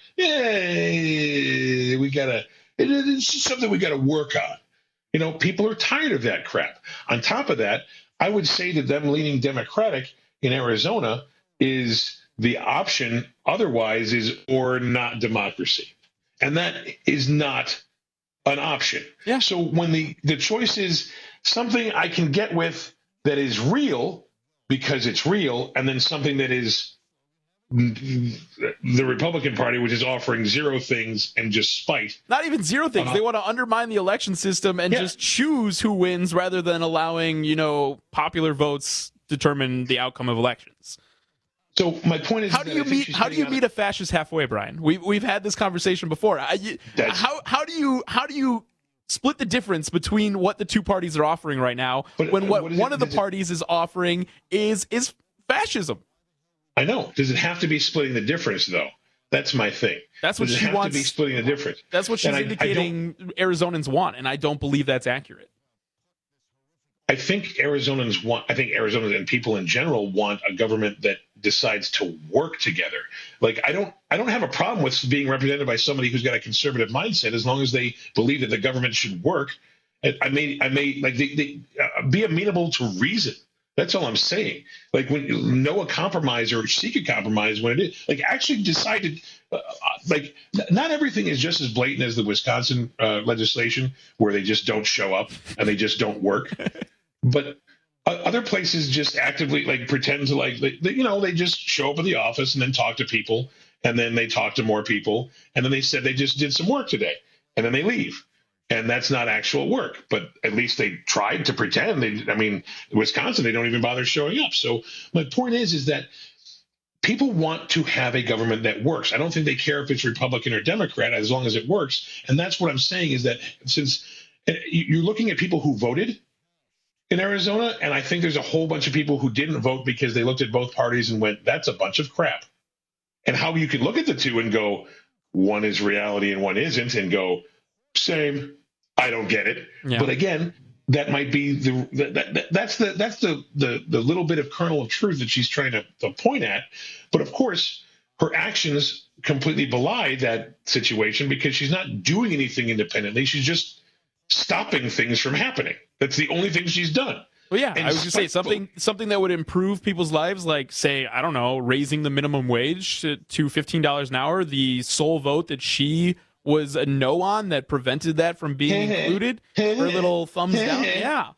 It's something we got to work on. You know, people are tired of that crap. On top of that, I would say that them leaning Democratic in Arizona is the option otherwise is or not democracy. And that is not an option. Yeah. So when the choice is something I can get with that is real because it's real, and then something that is the Republican Party, which is offering zero things and just spite. Not even zero things. They want to undermine the election system and just choose who wins rather than allowing, popular votes determine the outcome of elections. So my point is, how do you meet a fascist halfway, Brian? We've had this conversation before. How do you split the difference between what the two parties are offering right now when what one of the parties is offering is fascism? I know. Does it have to be splitting the difference, though? That's my thing. That's what she wants. To be splitting the difference. That's what she's indicating Arizonans want, and I don't believe that's accurate. I think Arizonans and people in general want a government that decides to work together. Like I don't have a problem with being represented by somebody who's got a conservative mindset as long as they believe that the government should work. I may like they be amenable to reason. That's all I'm saying. Like when you know a compromise or seek a compromise when it is like actually decided. Like not everything is just as blatant as the Wisconsin legislation where they just don't show up and they just don't work. But other places just actively pretend to they just show up at the office and then talk to people and then they talk to more people and then they said they just did some work today and then they leave. And that's not actual work, but at least they tried to pretend. Wisconsin, they don't even bother showing up. So my point is that people want to have a government that works. I don't think they care if it's Republican or Democrat as long as it works. And that's what I'm saying is that since you're looking at people who voted in Arizona, and I think there's a whole bunch of people who didn't vote because they looked at both parties and went, that's a bunch of crap. And how you can look at the two and go, one is reality and one isn't, and go, same, I don't get it. Yeah. But again, that might be that's the little bit of kernel of truth that she's trying to point at. But of course, her actions completely belie that situation because she's not doing anything independently. She's just stopping things from happening. That's the only thing she's done. Well, yeah, and I was going to say something that would improve people's lives, like, say, I don't know, raising the minimum wage to $15 an hour, the sole vote that she was a no on that prevented that from being included, her little thumbs down. Yeah.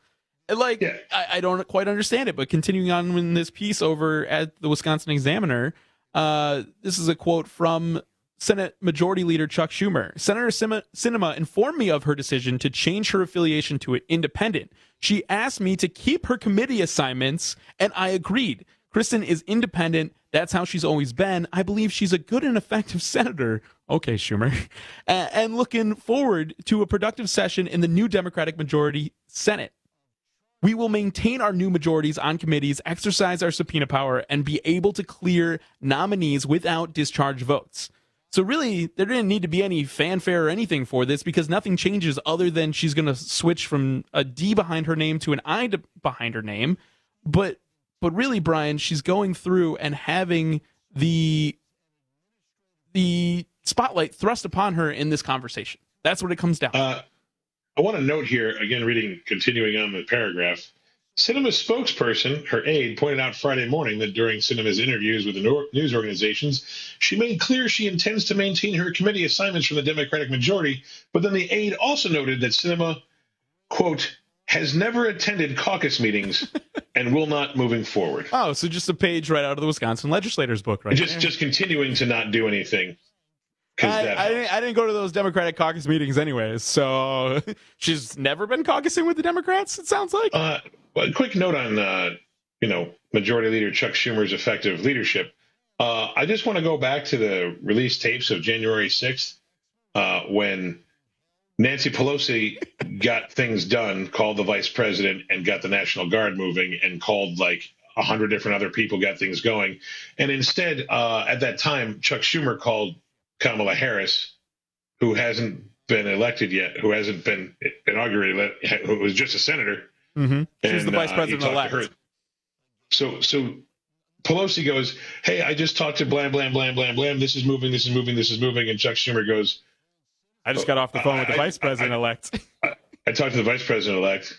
I don't quite understand it, but continuing on in this piece over at the Wisconsin Examiner, this is a quote from Senate Majority Leader Chuck Schumer. Senator Sinema informed me of her decision to change her affiliation to an independent. She asked me to keep her committee assignments, and I agreed. Kristen is independent. That's how she's always been. I believe she's a good and effective senator. Okay, Schumer. And looking forward to a productive session in the new Democratic majority Senate. We will maintain our new majorities on committees, exercise our subpoena power, and be able to clear nominees without discharge votes. So really, there didn't need to be any fanfare or anything for this because nothing changes other than she's going to switch from a D behind her name to an I behind her name. But really, Brian, she's going through and having the spotlight thrust upon her in this conversation. That's what it comes down to. I want to note here, again, continuing on the paragraph, Sinema's spokesperson, her aide, pointed out Friday morning that during Sinema's interviews with the news organizations, she made clear she intends to maintain her committee assignments from the Democratic majority, but then the aide also noted that Sinema, quote, has never attended caucus meetings and will not moving forward. Oh, so just a page right out of the Wisconsin legislator's book, right? Just continuing to not do anything. I didn't go to those Democratic caucus meetings anyways, so she's never been caucusing with the Democrats, it sounds like. A quick note on, Majority Leader Chuck Schumer's effective leadership. I just want to go back to the release tapes of January 6th when Nancy Pelosi got things done, called the vice president, and got the National Guard moving, and called like 100 different other people, got things going. And instead, at that time, Chuck Schumer called Kamala Harris, who hasn't been elected yet, who hasn't been inaugurated, who was just a senator. Mm-hmm. She's the vice president-elect. So Pelosi goes, hey, I just talked to blam, blam, blam, blam, blam. This is moving, this is moving, this is moving. And Chuck Schumer goes, I just got off the phone with the vice president-elect. I talked to the vice president-elect.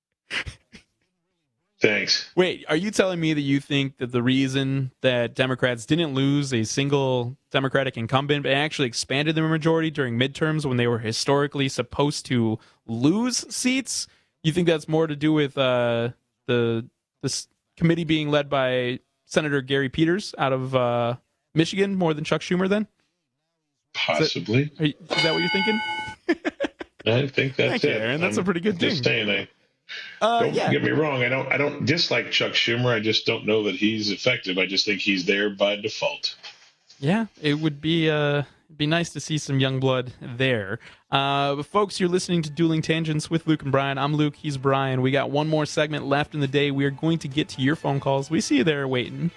Thanks. Wait, are you telling me that you think that the reason that Democrats didn't lose a single Democratic incumbent but actually expanded their majority during midterms when they were historically supposed to lose seats, you think that's more to do with this committee being led by Senator Gary Peters out of Michigan more than Chuck Schumer then? Possibly. Is that what you're thinking? I think that's it. Aaron. That's a pretty good thing. Just saying, don't get me wrong. I don't dislike Chuck Schumer. I just don't know that he's effective. I just think he's there by default. Yeah, it would be nice to see some young blood there. Folks, you're listening to Dueling Tangents with Luke and Brian. I'm Luke. He's Brian. We got one more segment left in the day. We are going to get to your phone calls. We see you there waiting.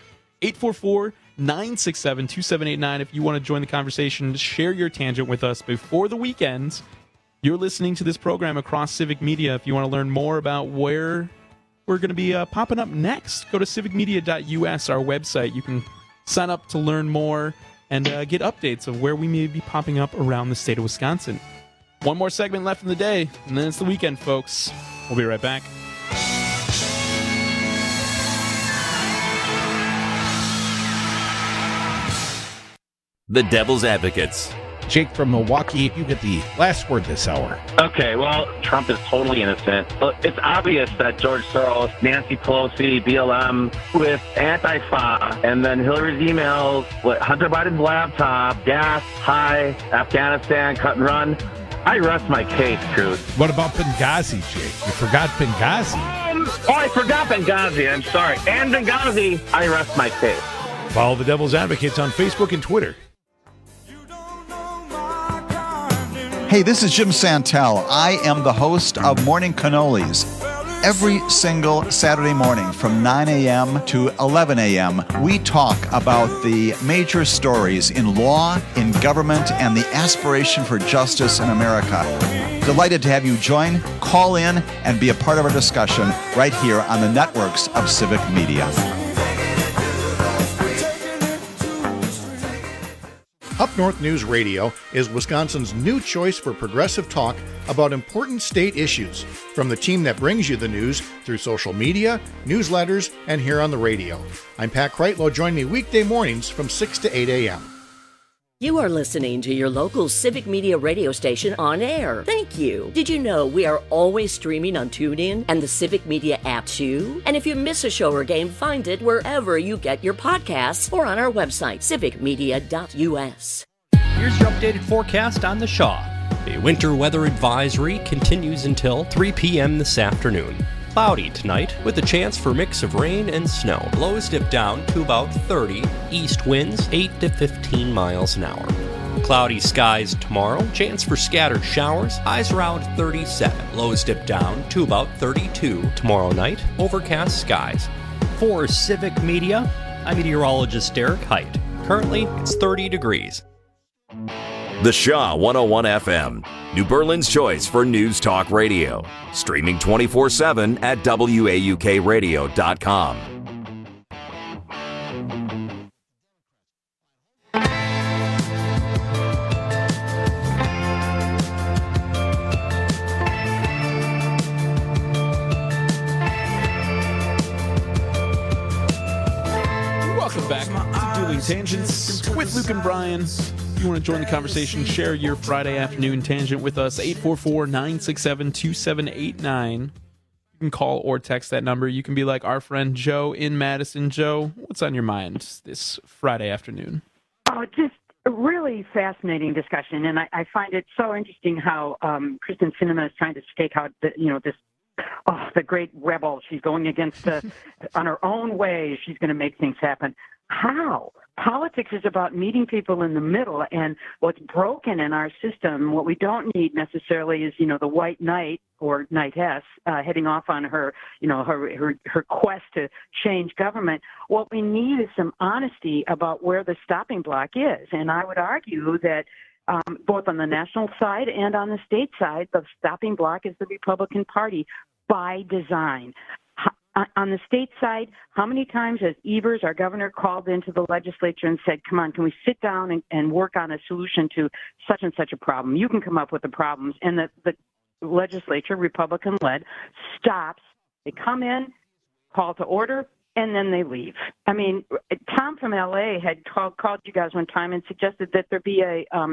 844-967-2789. If you want to join the conversation, share your tangent with us before the weekend. You're listening to this program across Civic Media. If you want to learn more about where we're going to be popping up next, go to civicmedia.us, our website. You can sign up to learn more and get updates of where we may be popping up around the state of Wisconsin. One more segment left in the day, and then it's the weekend, folks. We'll be right back. The Devil's Advocates. Jake from Milwaukee, you get the last word this hour. Okay, well, Trump is totally innocent. It's obvious that George Soros, Nancy Pelosi, BLM with Antifa, and then Hillary's emails, Hunter Biden's laptop, gas, high, Afghanistan, cut and run. I rest my case, Truth. What about Benghazi, Jake? You forgot Benghazi. I forgot Benghazi. I'm sorry. And Benghazi, I rest my case. Follow the Devil's Advocates on Facebook and Twitter. Hey, this is Jim Santel. I am the host of Morning Cannolis. Every single Saturday morning from 9 a.m. to 11 a.m., we talk about the major stories in law, in government, and the aspiration for justice in America. Delighted to have you join, call in, and be a part of our discussion right here on the networks of Civic Media. Up North News Radio is Wisconsin's new choice for progressive talk about important state issues, from the team that brings you the news through social media, newsletters, and here on the radio. I'm Pat Kreitlow. Join me weekday mornings from 6 to 8 a.m. You are listening to your local Civic Media radio station on air. Thank you. Did you know we are always streaming on TuneIn and the Civic Media app too? And if you miss a show or game, find it wherever you get your podcasts or on our website, civicmedia.us. Here's your updated forecast on the Shaw. A winter weather advisory continues until 3 p.m. this afternoon. Cloudy tonight with a chance for mix of rain and snow. Lows dip down to about 30. East winds 8 to 15 miles an hour. Cloudy skies tomorrow. Chance for scattered showers. Highs around 37. Lows dip down to about 32. Tomorrow night, overcast skies. For Civic Media, I'm meteorologist Derek Height. Currently, it's 30 degrees. The Shaw 101 FM, New Berlin's choice for news talk radio. Streaming 24/7 at WAUKradio.com. Welcome back to Dueling Tangents with Luke and Brian. If you want to join the conversation, share your Friday afternoon tangent with us, 844-967-2789. You can call or text that number. You can be like our friend Joe in Madison. Joe, what's on your mind this Friday afternoon? Oh, just a really fascinating discussion, and I find it so interesting how Kristen Sinema is trying to stake out the great rebel. She's going against on her own way. She's going to make things happen. How? Politics is about meeting people in the middle, and what's broken in our system, what we don't need necessarily is, the white knight or knightess heading off on her, her quest to change government. What we need is some honesty about where the stopping block is, and I would argue that both on the national side and on the state side, the stopping block is the Republican Party by design. On the state side, how many times has Evers, our governor, called into the legislature and said, come on, can we sit down and work on a solution to such and such a problem? You can come up with the problems. And the legislature, Republican-led, stops. They come in, call to order, and then they leave. I mean, Tom from L.A. had called you guys one time and suggested that there be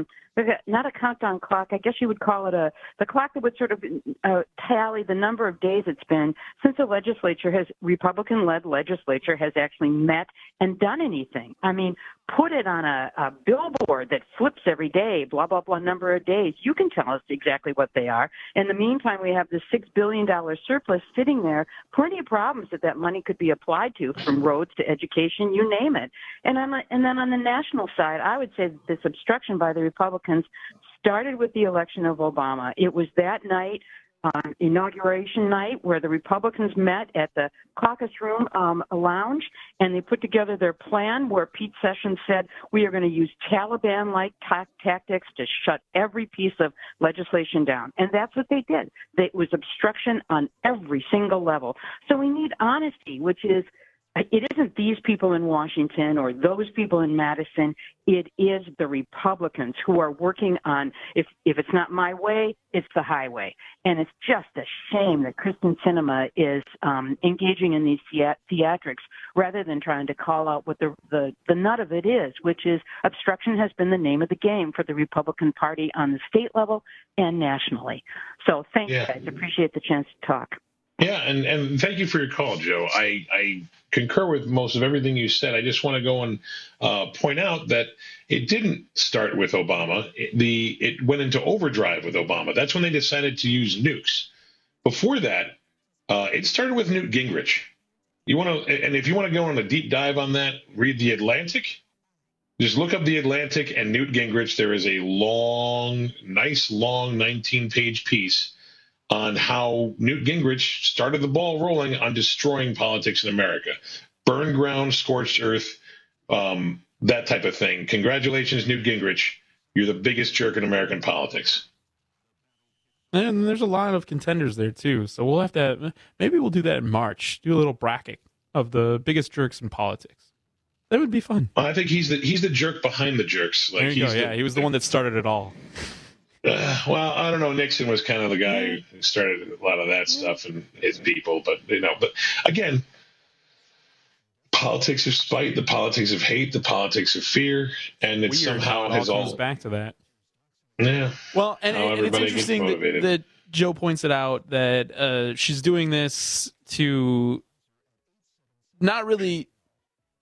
not a countdown clock. I guess you would call it the clock that would sort of tally the number of days it's been since the Republican-led legislature has actually met and done anything. I mean, put it on a billboard that flips every day, blah, blah, blah, number of days. You can tell us exactly what they are. In the meantime, we have this $6 billion surplus sitting there, plenty of problems that money could be applied to, from roads to education, you name it. And then on the national side, I would say that this obstruction by the Republicans started with the election of Obama. It was that night, inauguration night, where the Republicans met at the caucus room lounge, and they put together their plan where Pete Sessions said, we are going to use Taliban-like tactics to shut every piece of legislation down. And that's what they did. It was obstruction on every single level. So we need honesty, which is, it isn't these people in Washington or those people in Madison. It is the Republicans who are working on, if it's not my way, it's the highway. And it's just a shame that Kristen Sinema is engaging in these theatrics rather than trying to call out what the nut of it is, which is obstruction has been the name of the game for the Republican Party on the state level and nationally. So thank you guys. Appreciate the chance to talk. Yeah, and thank you for your call, Joe. I concur with most of everything you said. I just want to go and point out that it didn't start with Obama. It went into overdrive with Obama. That's when they decided to use nukes. Before that, it started with Newt Gingrich. And if you want to go on a deep dive on that, read The Atlantic. Just look up The Atlantic and Newt Gingrich. There is a nice long 19-page piece on how Newt Gingrich started the ball rolling on destroying politics in America. Burned ground, scorched earth, that type of thing. Congratulations, Newt Gingrich. You're the biggest jerk in American politics. And there's a lot of contenders there, too. So we'll have to, maybe we'll do that in March. Do a little bracket of the biggest jerks in politics. That would be fun. I think he's the jerk behind the jerks. There you go. Yeah, he was the one that started it all. Well, I don't know. Nixon was kind of the guy who started a lot of that stuff and his people, but again, politics of spite, the politics of hate, the politics of fear, and it somehow has all comes back to that. Yeah. Well, and it's interesting that Joe points it out that she's doing this to not really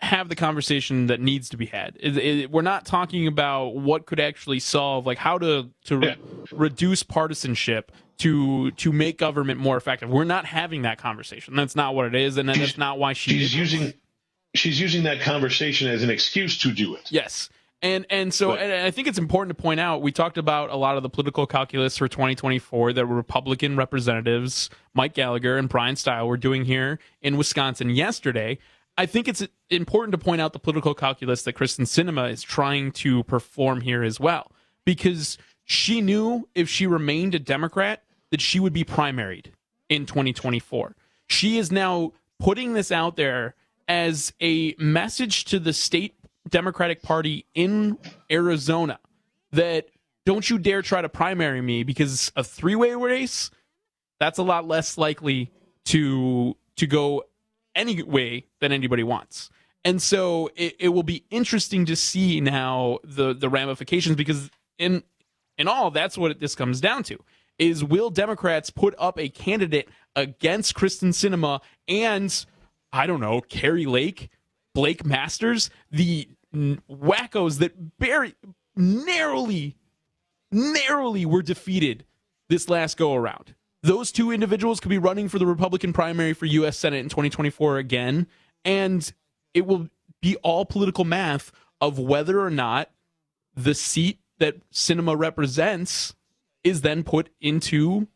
have the conversation that needs to be had. We're not talking about what could actually solve, like how to reduce partisanship to make government more effective. We're not having that conversation. That's not what it is, and that's not why she's using that conversation as an excuse to do it. Yes. And I think it's important to point out, we talked about a lot of the political calculus for 2024 that Republican representatives Mike Gallagher and Brian Stile were doing here in Wisconsin yesterday. I think it's important to point out the political calculus that Kyrsten Sinema is trying to perform here as well, because she knew if she remained a Democrat that she would be primaried in 2024. She is now putting this out there as a message to the state Democratic Party in Arizona that don't you dare try to primary me, because a three-way race, that's a lot less likely to go any way than anybody wants. And so it will be interesting to see now the ramifications, because in all, that's what this comes down to, is will Democrats put up a candidate against Kyrsten Sinema and, I don't know, Carrie Lake, Blake Masters, the wackos that very narrowly were defeated this last go-around. Those two individuals could be running for the Republican primary for U.S. Senate in 2024 again, and it will be all political math of whether or not the seat that Sinema represents is then put into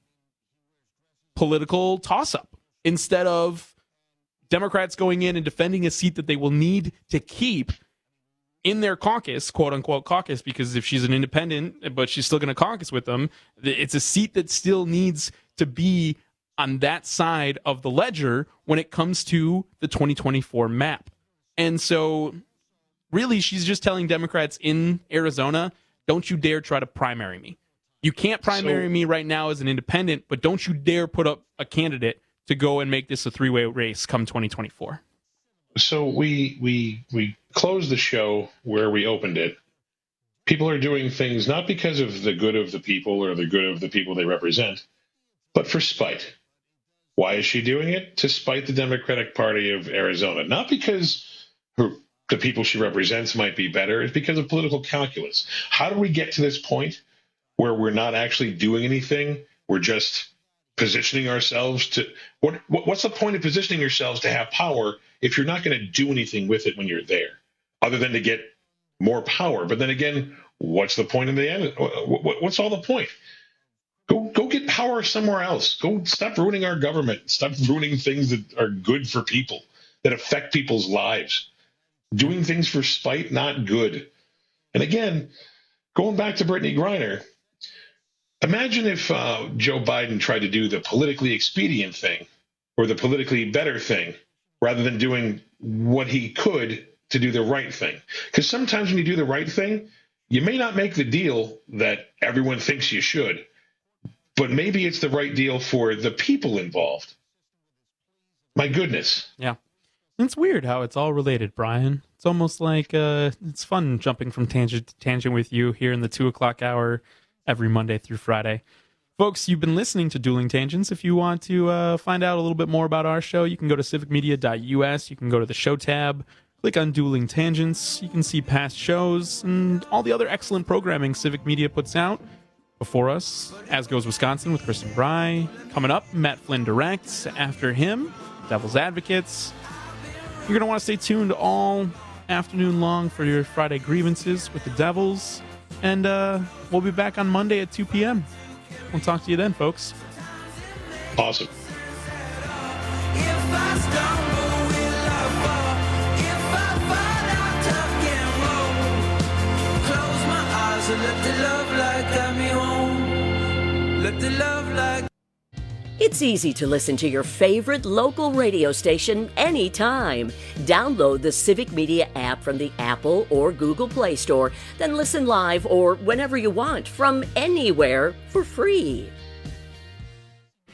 political toss-up, instead of Democrats going in and defending a seat that they will need to keep in their caucus, quote-unquote caucus, because if she's an independent, but she's still going to caucus with them, it's a seat that still needs to be on that side of the ledger when it comes to the 2024 map. And so, really, she's just telling Democrats in Arizona, don't you dare try to primary me. You can't primary me right now as an independent, but don't you dare put up a candidate to go and make this a three-way race come 2024. So we closed the show where we opened it. People are doing things not because of the good of the people or the good of the people they represent, but for spite. Why is she doing it? To spite the Democratic Party of Arizona. Not because the people she represents might be better. It's because of political calculus. How do we get to this point where we're not actually doing anything? We're just positioning ourselves to what's the point of positioning yourselves to have power if you're not going to do anything with it when you're there, other than to get more power? But then again, what's the point in the end? What's all the point? Go get power somewhere else. Go stop ruining our government. Stop ruining things that are good for people, that affect people's lives. Doing things for spite, not good. And again, going back to Brittany Griner, imagine if Joe Biden tried to do the politically expedient thing or the politically better thing rather than doing what he could to do the right thing. Because sometimes when you do the right thing, you may not make the deal that everyone thinks you should, but maybe it's the right deal for the people involved. My goodness. Yeah. It's weird how it's all related, Brian. It's almost like it's fun jumping from tangent to tangent with you here in the 2 o'clock hour every Monday through Friday. Folks, you've been listening to Dueling Tangents. If you want to find out a little bit more about our show, you can go to civicmedia.us. You can go to the show tab, click on Dueling Tangents. You can see past shows and all the other excellent programming Civic Media puts out. Before us, As Goes Wisconsin with Kristen Bry. Coming up, Matt Flynn Directs. After him, Devil's Advocates. You're going to want to stay tuned all afternoon long for your Friday grievances with the Devils. And we'll be back on Monday at 2 p.m. We'll talk to you then, folks. Awesome. It's easy to listen to your favorite local radio station anytime. Download the Civic Media app from the Apple or Google Play Store, then listen live or whenever you want from anywhere for free.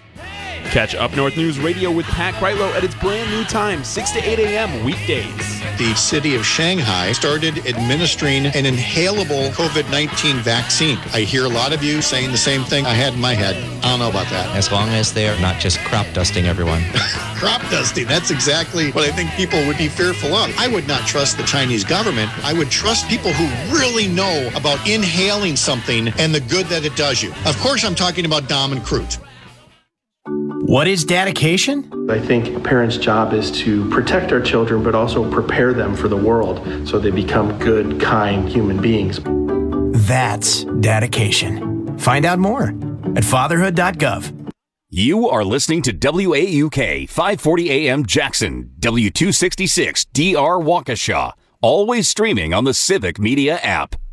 Catch Up North News Radio with Pat Kreitlow at its brand new time, 6 to 8 a.m. weekdays. the city of Shanghai started administering an inhalable COVID-19 vaccine. I hear a lot of you saying the same thing I had in my head. I don't know about that. As long as they're not just crop dusting everyone. Crop dusting, that's exactly what I think people would be fearful of. I would not trust the Chinese government. I would trust people who really know about inhaling something and the good that it does you. Of course, I'm talking about Dom and Crute. What is dedication? I think a parent's job is to protect our children, but also prepare them for the world so they become good, kind human beings. That's dedication. Find out more at fatherhood.gov. You are listening to WAUK 540 AM Jackson, W266 DR Waukesha, always streaming on the Civic Media app.